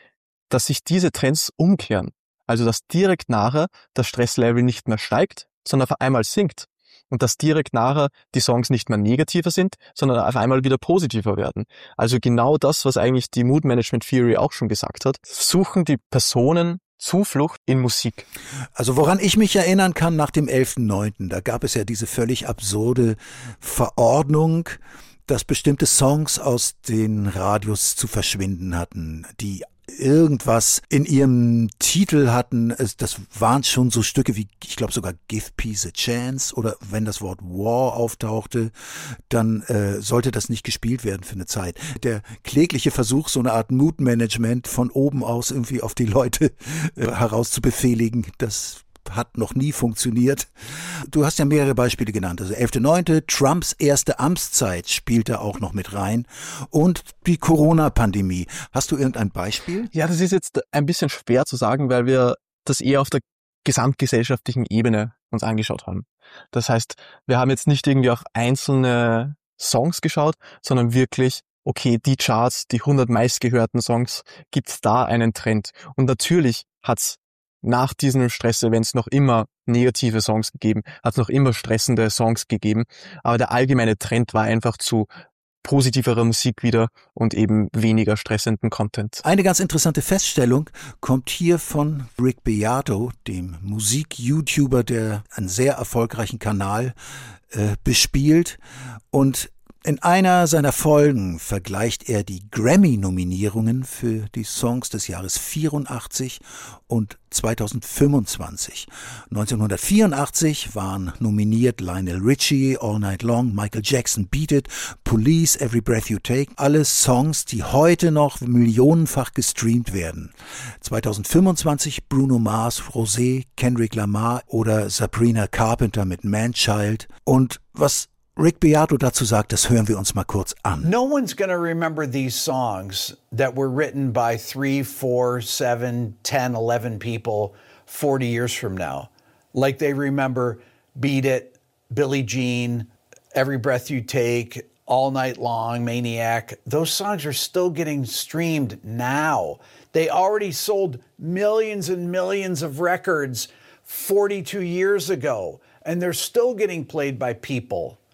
dass sich diese Trends umkehren. Also dass direkt nachher das Stresslevel nicht mehr steigt, sondern auf einmal sinkt. Und dass direkt nachher die Songs nicht mehr negativer sind, sondern auf einmal wieder positiver werden. Also genau das, was eigentlich die Mood Management Theory auch schon gesagt hat, suchen die Personen Zuflucht in Musik. Also woran ich mich erinnern kann nach dem elfter neunte da gab es ja diese völlig absurde Verordnung, dass bestimmte Songs aus den Radios zu verschwinden hatten, die irgendwas in ihrem Titel hatten. Das waren schon so Stücke wie, ich glaube sogar Give Peace a Chance, oder wenn das Wort War auftauchte, dann äh, sollte das nicht gespielt werden für eine Zeit. Der klägliche Versuch, so eine Art Mood-Management von oben aus irgendwie auf die Leute äh, herauszubefehligen, das hat noch nie funktioniert. Du hast ja mehrere Beispiele genannt. Also elfter neunte Trumps erste Amtszeit spielte auch noch mit rein und die Corona-Pandemie. Hast du irgendein Beispiel? Ja, das ist jetzt ein bisschen schwer zu sagen, weil wir das eher auf der gesamtgesellschaftlichen Ebene uns angeschaut haben. Das heißt, wir haben jetzt nicht irgendwie auf einzelne Songs geschaut, sondern wirklich, okay, die Charts, die hundert meistgehörten Songs, gibt's da einen Trend? Und natürlich hat's nach diesen Stressevents noch immer negative Songs gegeben, hat es noch immer stressende Songs gegeben, aber der allgemeine Trend war einfach zu positiverer Musik wieder und eben weniger stressenden Content. Eine ganz interessante Feststellung kommt hier von Rick Beato, dem Musik-YouTuber, der einen sehr erfolgreichen Kanal äh, bespielt, und in einer seiner Folgen vergleicht er die Grammy-Nominierungen für die Songs des Jahres vierundachtzig und zweitausendfünfundzwanzig. neunzehnhundertvierundachtzig waren nominiert Lionel Richie, All Night Long, Michael Jackson, Beat It, Police, Every Breath You Take. Alle Songs, die heute noch millionenfach gestreamt werden. zweitausendfünfundzwanzig Bruno Mars, Rosé, Kendrick Lamar oder Sabrina Carpenter mit Man-Child. Und was Rick Beato dazu sagt, das hören wir uns mal kurz an. No one's going to remember these songs that were written by three, four, seven, ten, eleven people forty years from now. Like they remember Beat It, Billie Jean, Every Breath You Take, All Night Long, Maniac. Those songs are still getting streamed now. They already sold millions and millions of records forty-two years ago, and they're still getting played by people.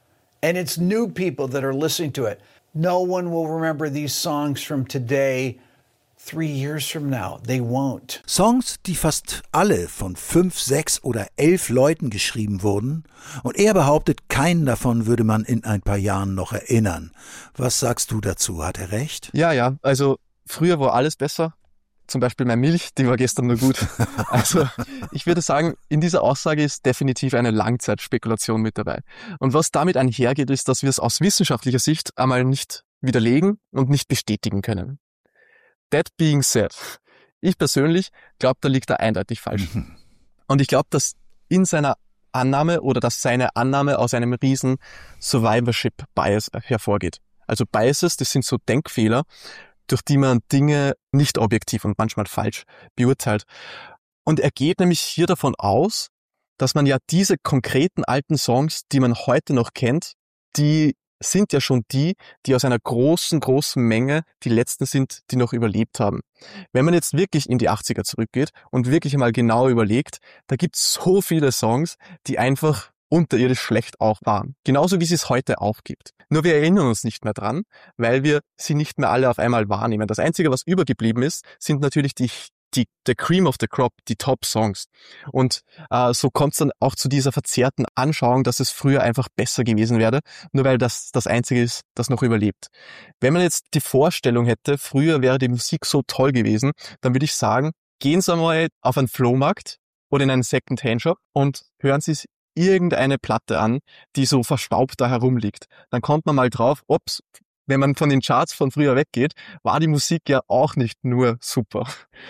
And it's new people that are listening to it. No one will remember these songs from today three years from now. They won't. Songs, die fast alle von fünf, sechs oder elf Leuten geschrieben wurden. Und er behauptet, keinen davon würde man in ein paar Jahren noch erinnern. Was sagst du dazu? Hat er recht? Ja, ja. Also früher war alles besser. Zum Beispiel meine Milch, die war gestern nur gut. Also ich würde sagen, in dieser Aussage ist definitiv eine Langzeitspekulation mit dabei. Und was damit einhergeht, ist, dass wir es aus wissenschaftlicher Sicht einmal nicht widerlegen und nicht bestätigen können. That being said, ich persönlich glaube, da liegt er eindeutig falsch. Mhm. Und ich glaube, dass in seiner Annahme oder dass seine Annahme aus einem riesen Survivorship-Bias hervorgeht. Also Biases, das sind so Denkfehler, durch die man Dinge nicht objektiv und manchmal falsch beurteilt. Und er geht nämlich hier davon aus, dass man ja diese konkreten alten Songs, die man heute noch kennt, die sind ja schon die, die aus einer großen, großen Menge die letzten sind, die noch überlebt haben. Wenn man jetzt wirklich in die achtziger zurückgeht und wirklich einmal genau überlegt, da gibt es so viele Songs, die einfach unterirdisch schlecht auch waren. Genauso wie es es heute auch gibt. Nur wir erinnern uns nicht mehr dran, weil wir sie nicht mehr alle auf einmal wahrnehmen. Das Einzige, was übergeblieben ist, sind natürlich die die the Cream of the Crop, die Top-Songs. Und äh, so kommt es dann auch zu dieser verzerrten Anschauung, dass es früher einfach besser gewesen wäre, nur weil das das Einzige ist, das noch überlebt. Wenn man jetzt die Vorstellung hätte, früher wäre die Musik so toll gewesen, dann würde ich sagen, gehen Sie mal auf einen Flohmarkt oder in einen Second-Hand-Shop und hören Sie es irgendeine Platte an, die so verstaubt da herumliegt. Dann kommt man mal drauf, ob's, wenn man von den Charts von früher weggeht, war die Musik ja auch nicht nur super.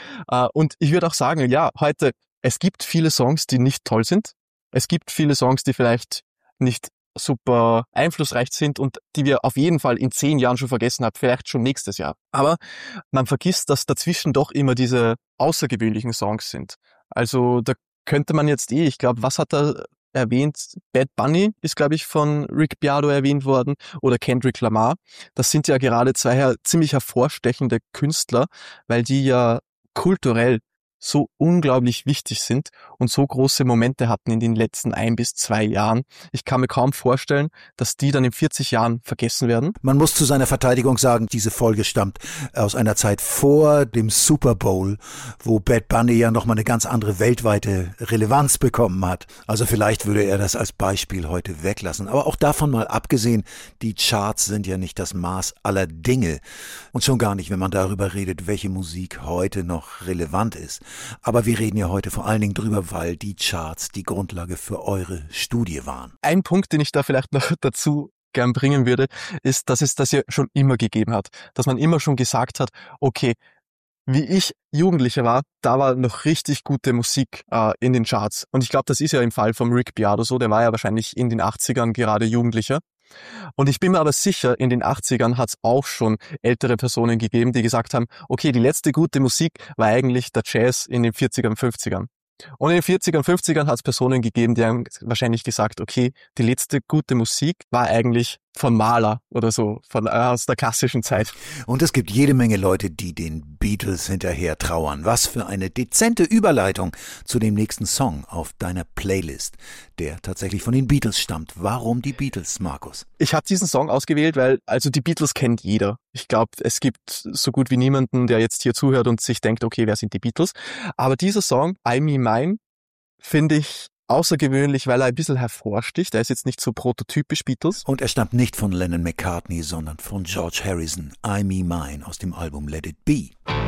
Und ich würde auch sagen, ja, heute, es gibt viele Songs, die nicht toll sind. Es gibt viele Songs, die vielleicht nicht super einflussreich sind und die wir auf jeden Fall in zehn Jahren schon vergessen haben, vielleicht schon nächstes Jahr. Aber man vergisst, dass dazwischen doch immer diese außergewöhnlichen Songs sind. Also da könnte man jetzt eh, ich glaube, was hat er erwähnt? Bad Bunny ist, glaube ich, von Rick Beato erwähnt worden oder Kendrick Lamar. Das sind ja gerade zwei her- ziemlich hervorstechende Künstler, weil die ja kulturell so unglaublich wichtig sind und so große Momente hatten in den letzten ein bis zwei Jahren. Ich kann mir kaum vorstellen, dass die dann in vierzig Jahren vergessen werden. Man muss zu seiner Verteidigung sagen, diese Folge stammt aus einer Zeit vor dem Super Bowl, wo Bad Bunny ja nochmal eine ganz andere weltweite Relevanz bekommen hat. Also vielleicht würde er das als Beispiel heute weglassen. Aber auch davon mal abgesehen, die Charts sind ja nicht das Maß aller Dinge. Und schon gar nicht, wenn man darüber redet, welche Musik heute noch relevant ist. Aber wir reden ja heute vor allen Dingen drüber, weil die Charts die Grundlage für eure Studie waren. Ein Punkt, den ich da vielleicht noch dazu gern bringen würde, ist, dass es das ja schon immer gegeben hat. Dass man immer schon gesagt hat, okay, wie ich Jugendlicher war, da war noch richtig gute Musik äh, in den Charts. Und ich glaube, das ist ja im Fall von Rick Beato so, der war ja wahrscheinlich in den achtzigern gerade Jugendlicher. Und ich bin mir aber sicher, in den achtzigern hat es auch schon ältere Personen gegeben, die gesagt haben, okay, die letzte gute Musik war eigentlich der Jazz in den vierzigern, fünfzigern. Und in den vierzigern, fünfzigern hat es Personen gegeben, die haben wahrscheinlich gesagt, okay, die letzte gute Musik war eigentlich von Mahler oder so, von äh, aus der klassischen Zeit. Und es gibt jede Menge Leute, die den Beatles hinterher trauern. Was für eine dezente Überleitung zu dem nächsten Song auf deiner Playlist, der tatsächlich von den Beatles stammt. Warum die Beatles, Markus? Ich habe diesen Song ausgewählt, weil also die Beatles kennt jeder. Ich glaube, es gibt so gut wie niemanden, der jetzt hier zuhört und sich denkt, okay, wer sind die Beatles? Aber dieser Song, I Me Mine, finde ich außergewöhnlich, weil er ein bisschen hervorsticht. Er ist jetzt nicht so prototypisch Beatles. Und er stammt nicht von Lennon McCartney, sondern von George Harrison. I Me Mine aus dem Album Let It Be.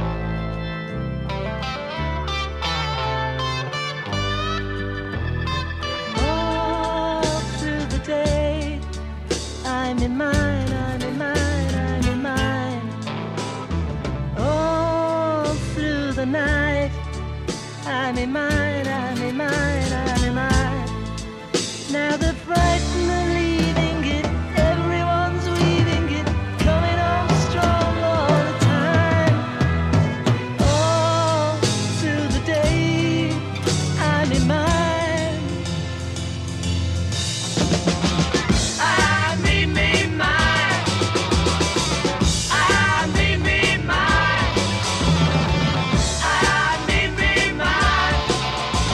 All through the day, I'm in mine, I'm in mine, I'm in mine. All through the night, I'm in mine, I'm in mine, I'm in mine. Now the frightened are leaving it, everyone's weaving it, coming on strong all the time. All through the day, I'm in mine. I made me mine. I made me mine. I made me mine.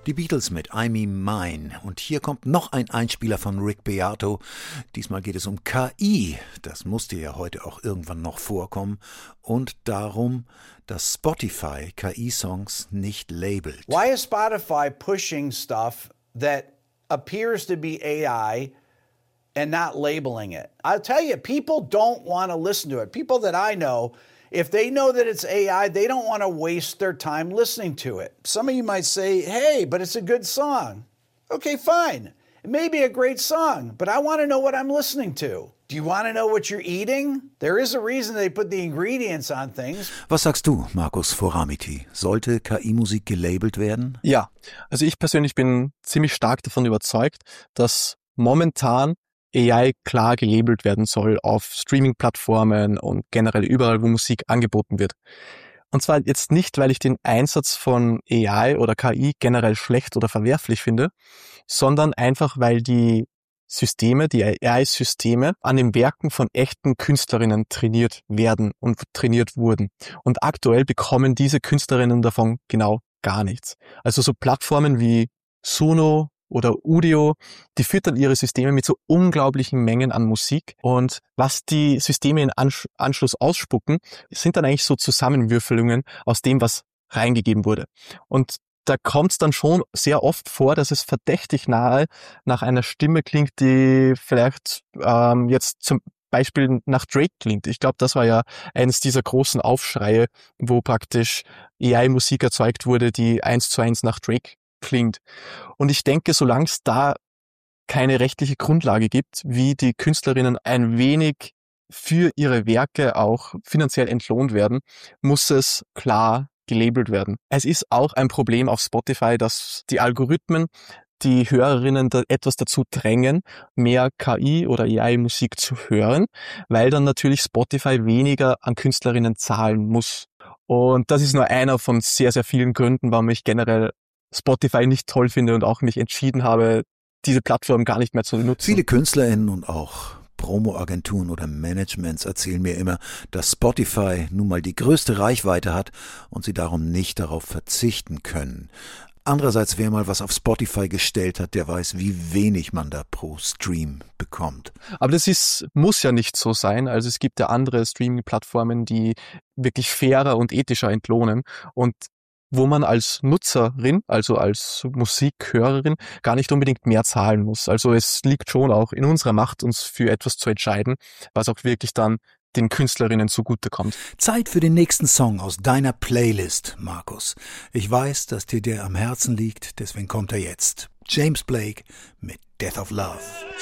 Die Beatles mit I Me Mine. Und hier kommt noch ein Einspieler von Rick Beato. Diesmal geht es um K I. Das musste ja heute auch irgendwann noch vorkommen. Und darum, dass Spotify K I-Songs nicht labelt. Why is Spotify pushing stuff that appears to be A I and not labeling it? I'll tell you, people don't want to listen to it. People that I know, if they know that it's A I, they don't want to waste their time listening to it. Some of you might say, hey, but it's a good song. Okay, fine. It may be a great song, but I want to know what I'm listening to. Do you want to know what you're eating? There is a reason they put the ingredients on things. Was sagst du, Markus Foramiti? Sollte K I-Musik gelabelt werden? Ja, also ich persönlich bin ziemlich stark davon überzeugt, dass momentan A I klar gelabelt werden soll auf Streaming-Plattformen und generell überall, wo Musik angeboten wird. Und zwar jetzt nicht, weil ich den Einsatz von A I oder K I generell schlecht oder verwerflich finde, sondern einfach, weil die Systeme, die A I-Systeme an den Werken von echten Künstlerinnen trainiert werden und trainiert wurden. Und aktuell bekommen diese Künstlerinnen davon genau gar nichts. Also so Plattformen wie Suno oder Udio, die füttern ihre Systeme mit so unglaublichen Mengen an Musik. Und was die Systeme in Ansch- Anschluss ausspucken, sind dann eigentlich so Zusammenwürfelungen aus dem, was reingegeben wurde. Und da kommt es dann schon sehr oft vor, dass es verdächtig nahe nach einer Stimme klingt, die vielleicht ähm, jetzt zum Beispiel nach Drake klingt. Ich glaube, das war ja eines dieser großen Aufschreie, wo praktisch A I-Musik erzeugt wurde, die eins zu eins nach Drake klingt. Und ich denke, solange es da keine rechtliche Grundlage gibt, wie die Künstlerinnen ein wenig für ihre Werke auch finanziell entlohnt werden, muss es klar gelabelt werden. Es ist auch ein Problem auf Spotify, dass die Algorithmen die Hörerinnen da etwas dazu drängen, mehr K I oder A I-Musik zu hören, weil dann natürlich Spotify weniger an Künstlerinnen zahlen muss. Und das ist nur einer von sehr, sehr vielen Gründen, warum ich generell Spotify nicht toll finde und auch mich entschieden habe, diese Plattform gar nicht mehr zu nutzen. Viele KünstlerInnen und auch Promo-Agenturen oder Managements erzählen mir immer, dass Spotify nun mal die größte Reichweite hat und sie darum nicht darauf verzichten können. Andererseits, wer mal was auf Spotify gestellt hat, der weiß, wie wenig man da pro Stream bekommt. Aber das ist, muss ja nicht so sein. Also es gibt ja andere Streaming-Plattformen, die wirklich fairer und ethischer entlohnen und wo man als Nutzerin, also als Musikhörerin, gar nicht unbedingt mehr zahlen muss. Also es liegt schon auch in unserer Macht, uns für etwas zu entscheiden, was auch wirklich dann den Künstlerinnen zugutekommt. Zeit für den nächsten Song aus deiner Playlist, Markus. Ich weiß, dass dir der am Herzen liegt, deswegen kommt er jetzt. James Blake mit Death of Love.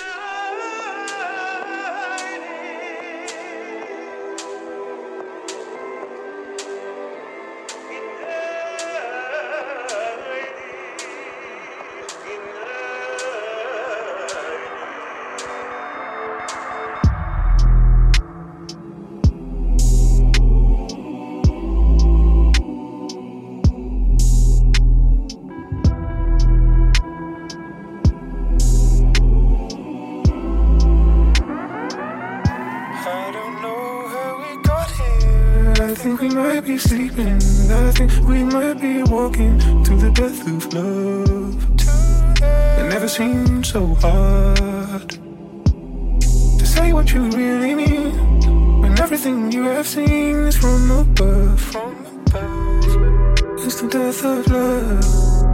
Sleeping, I think we might be walking to the death of love. It never seemed so hard to say what you really mean when everything you have seen is from above. From above. It's the death of love.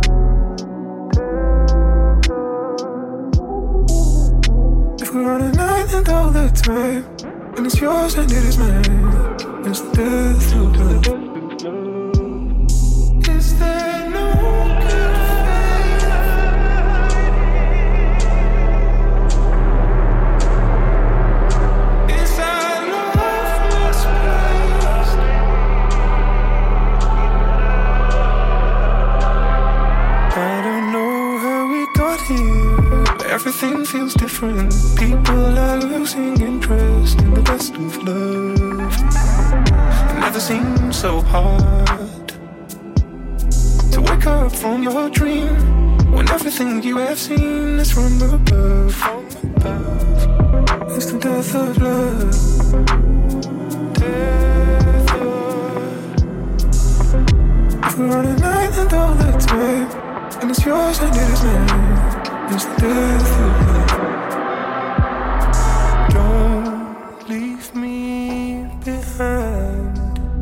If we're on an island all the time, and it's yours and it is mine, it's the death of love. Is there no good faith? Is our love misplaced? I don't know how we got here. Everything feels different. People are losing interest in the best of love. It never seemed so hard to wake up from your dream when everything you have seen is from above. From above. It's the death of love. Death of. If we're on an island all the time, and it's yours and it is mine. It's the death of love. Don't leave me behind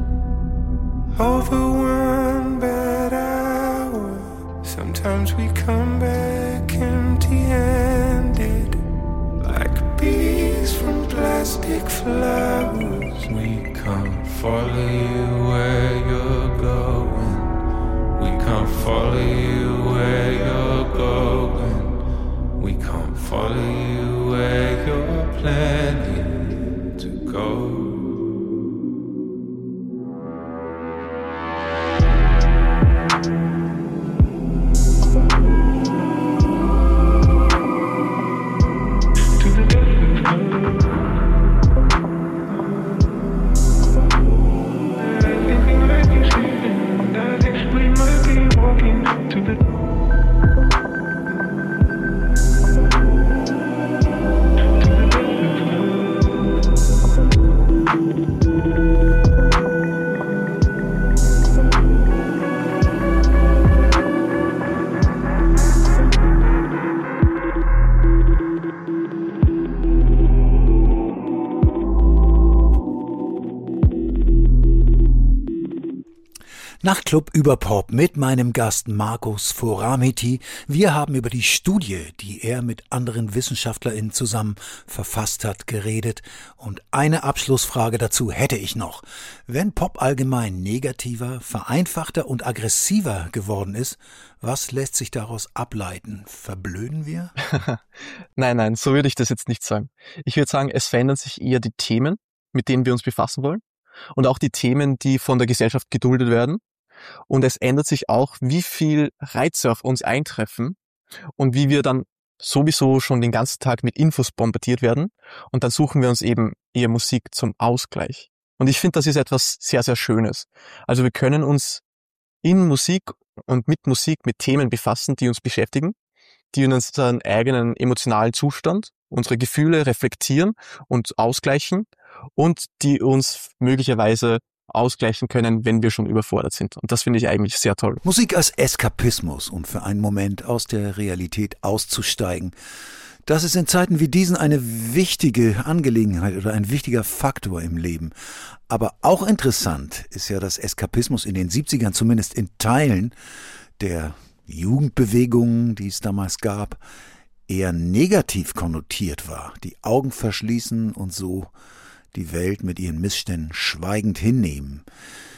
over one bad hour. Sometimes we come back empty-handed, like bees from plastic flowers. We can't follow you where you're going. We can't follow you where you're going. We can't follow you where you're planning to go. Nachtclub über Pop mit meinem Gast Markus Foramiti. Wir haben über die Studie, die er mit anderen WissenschaftlerInnen zusammen verfasst hat, geredet. Und eine Abschlussfrage dazu hätte ich noch. Wenn Pop allgemein negativer, vereinfachter und aggressiver geworden ist, was lässt sich daraus ableiten? Verblöden wir? Nein, nein, so würde ich das jetzt nicht sagen. Ich würde sagen, es verändern sich eher die Themen, mit denen wir uns befassen wollen. Und auch die Themen, die von der Gesellschaft geduldet werden. Und es ändert sich auch, wie viel Reize auf uns eintreffen und wie wir dann sowieso schon den ganzen Tag mit Infos bombardiert werden. Und dann suchen wir uns eben eher Musik zum Ausgleich. Und ich finde, das ist etwas sehr, sehr Schönes. Also wir können uns in Musik und mit Musik mit Themen befassen, die uns beschäftigen, die unseren eigenen emotionalen Zustand, unsere Gefühle reflektieren und ausgleichen und die uns möglicherweise ausgleichen können, wenn wir schon überfordert sind. Und das finde ich eigentlich sehr toll. Musik als Eskapismus, um für einen Moment aus der Realität auszusteigen. Das ist in Zeiten wie diesen eine wichtige Angelegenheit oder ein wichtiger Faktor im Leben. Aber auch interessant ist ja, dass Eskapismus in den siebzigern zumindest in Teilen der Jugendbewegungen, die es damals gab, eher negativ konnotiert war. Die Augen verschließen und so die Welt mit ihren Missständen schweigend hinnehmen.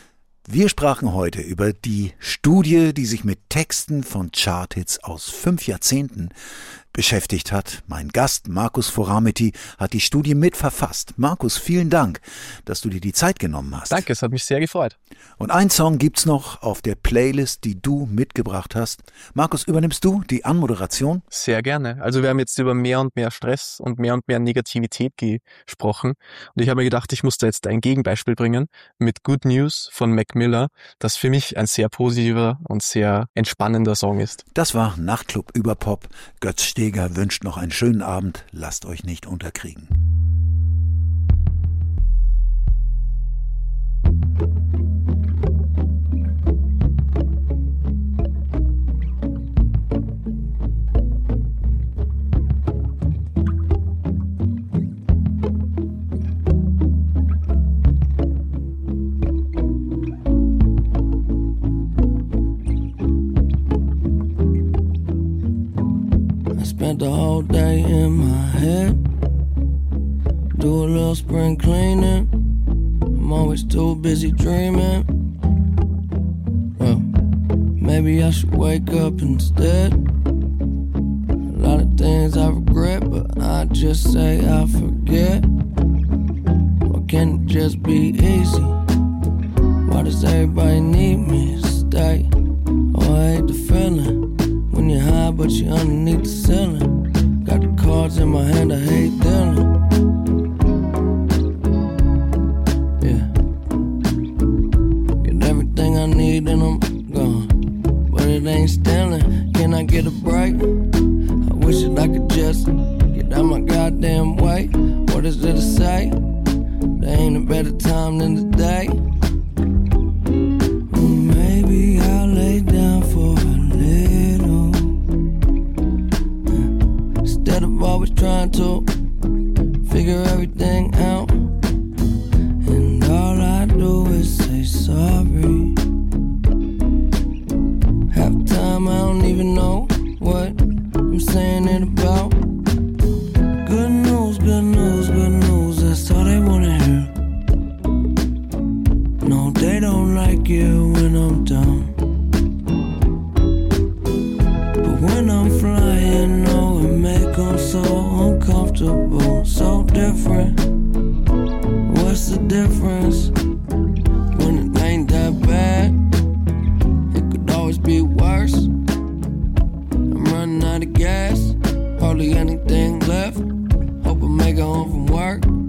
Wir sprachen heute über die Studie, die sich mit Texten von Charthits aus fünf Jahrzehnten beschäftigt hat. Mein Gast Markus Foramiti hat die Studie mitverfasst. Markus, vielen Dank, dass du dir die Zeit genommen hast. Danke, es hat mich sehr gefreut. Und einen Song gibt's noch auf der Playlist, die du mitgebracht hast. Markus, übernimmst du die Anmoderation? Sehr gerne. Also wir haben jetzt über mehr und mehr Stress und mehr und mehr Negativität gesprochen. Und ich habe mir gedacht, ich muss da jetzt ein Gegenbeispiel bringen mit Good News von Mac Miller, das für mich ein sehr positiver und sehr entspannender Song ist. Das war Nachtclub über Pop. Götz Steger wünscht noch einen schönen Abend. Lasst euch nicht unterkriegen. Spent the whole day in my head. Do a little spring cleaning. I'm always too busy dreaming. Well, maybe I should wake up instead. A lot of things I regret, but I just say I forget. Why can't it just be easy? Why does everybody need me to stay? Oh, I hate the feeling when you're high but you're underneath the ceiling. Got the cards in my hand, I hate dealing. Yeah. Get everything I need and I'm gone, but it ain't stealing. Can I get a break? I wish that I could just get out my goddamn way. What is there to say? There ain't a better time than today. Well, maybe I'll lay down for a little instead of always trying to figure everything out. And all I do is say sorry. Half the time I don't even know what I'm saying it about. Good news, good news, good news, that's all they wanna hear. No, they don't like it when I'm down. But when I'm flying, oh, it make them so uncomfortable, so different. What's the difference? When it ain't that bad, it could always be worse. I'm running out of gas, hardly anything left. Hope I make it home from work.